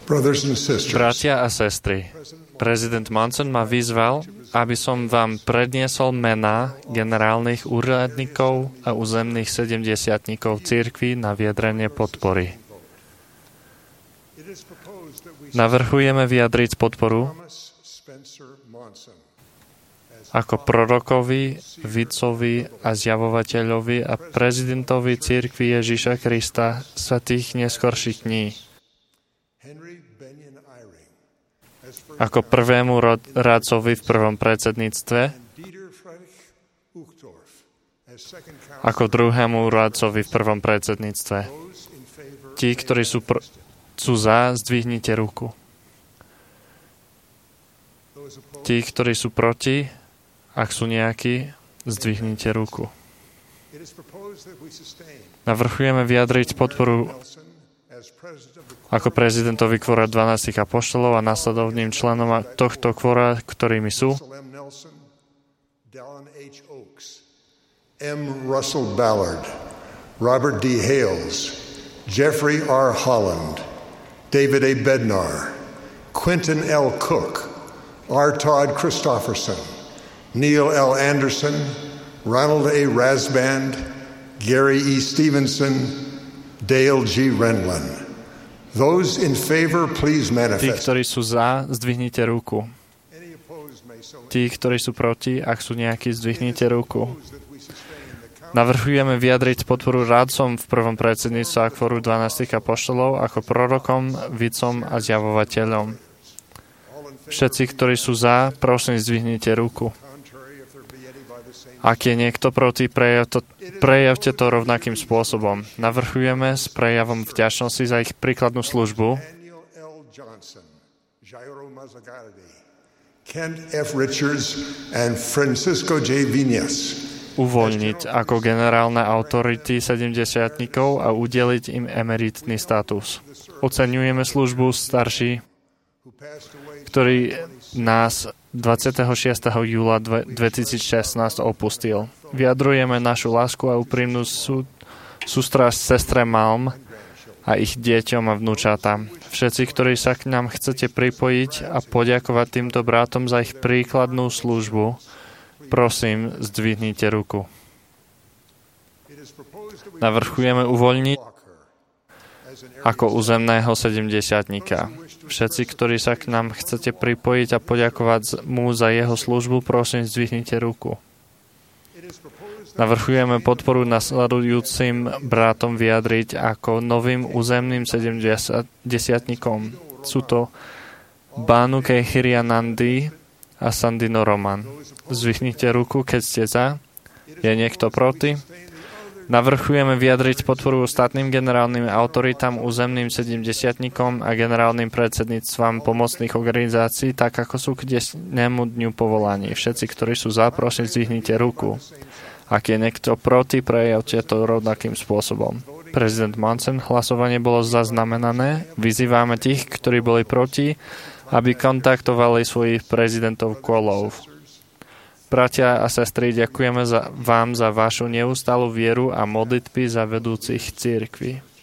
Bratia a sestry, prezident Monson ma vyzval, aby som vám predniesol mená generálnych úradníkov a územných sedemdesiatnikov cirkvi na vyjadrenie podpory. Navrhujeme vyjadriť podporu ako prorokovi, vidcovi a zjavovateľovi a prezidentovi cirkvi Ježiša Krista svätých neskorších dní. Ako prvému radcovi v prvom predsedníctve, ako druhému radcovi v prvom predsedníctve. Tí, ktorí sú za, zdvihnite ruku. Tí, ktorí sú proti, ak sú nejakí, zdvihnite ruku. Navrhujeme vyjadriť podporu ako prezidentovi kvora 12 apoštolov a nasledovným členom tohto kvora, ktorými sú M. Russell Ballard, Robert D. Hales, Jeffrey R. Holland, David A. Bednar, Quentin L. Cook, R. Todd Christofferson, Neil L. Anderson, Ronald A. Rasband, Gary E. Stevenson, Dale G. Renlund. Those in favor, please manifest. Tí, ktorí sú za, zdvihnite ruku. Tí, ktorí sú proti, ak sú nejakí, zdvihnite ruku. Navrhujeme vyjadriť podporu rádcom v prvom predsedníctve a kvoru 12 apoštolov ako prorokom, vidcom a zjavovateľom. Všetci, ktorí sú za, prosím, zdvihnite ruku. Ak je niekto proti, prejavte to rovnakým spôsobom. Navrhujeme s prejavom vďačnosti za ich príkladnú službu Kent F. Richards and Francisco J. Viñas uvoľniť ako generálne autority sedemdesiatnikov a udeliť im emeritný status. Oceňujeme službu starší, ktorý nás 26. júla 2016 opustil. Vyjadrujeme našu lásku a úprimnú sústrasť sestre Malm a ich deťom a vnúčatám. Všetci, ktorí sa k nám chcete pripojiť a poďakovať týmto bratom za ich príkladnú službu, prosím, zdvihnite ruku. Navrhujeme uvoľniť ako územného sedemdesiatnika. Všetci, ktorí sa k nám chcete pripojiť a poďakovať mu za jeho službu, prosím, zdvihnite ruku. Navrhujeme podporu nasledujúcim bratom vyjadriť ako novým územným sedemdesiatnikom. Sú to Bánu Kehirianandi a Sandino Roman. Zdvihnite ruku, keď ste za. Je niekto proti? Navrhujeme vyjadriť podporu ostatným generálnym autoritám, územným sedemdesiatnikom a generálnym predsedníctvam pomocných organizácií, tak ako sú k dnešnému dňu povolaní. Všetci, ktorí sú za, prosím, zdvihnite ruku. Ak je niekto proti, prejavte to rovnakým spôsobom. Prezident Monson, hlasovanie bolo zaznamenané. Vyzývame tých, ktorí boli proti, aby kontaktovali svojich prezidentov kolov. Bratia a sestry, ďakujeme vám za vašu neustálu vieru a modlitby za vedúcich cirkví.